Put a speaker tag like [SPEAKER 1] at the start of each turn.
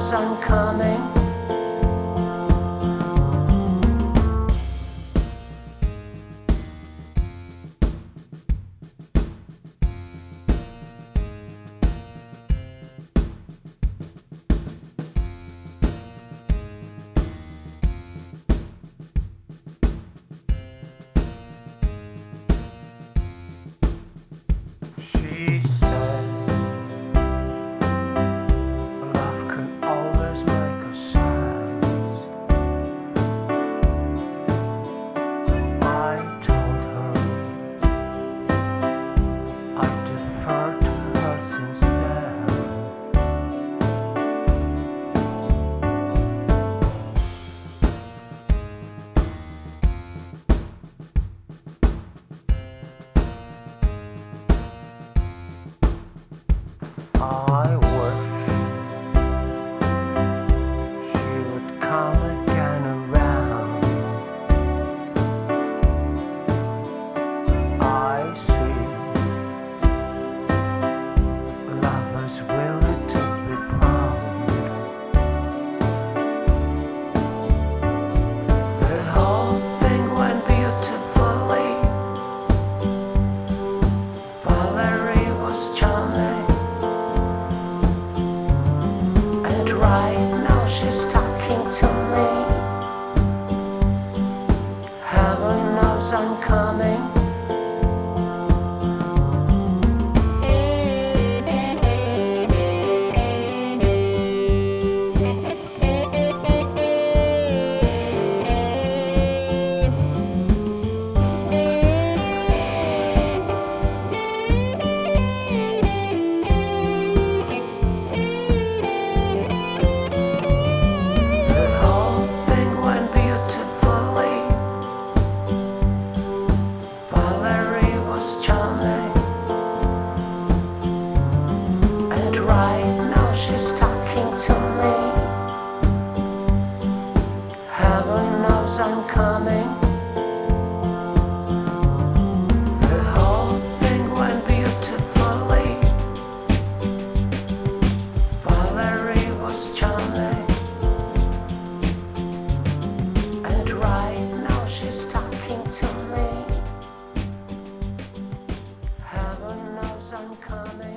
[SPEAKER 1] knows I'm coming. She said, love can always make a sense. I told her I defer to her since then. I wish she would come again around. I see lovers willing to be found. The whole thing went beautifully. Valerie was charming. Right now she's talking to me. Heaven knows I'm coming. Right now she's talking to me. Heaven knows I'm coming. The whole thing went beautifully. Valerie was charming. And right now she's talking to me. Heaven knows I'm coming.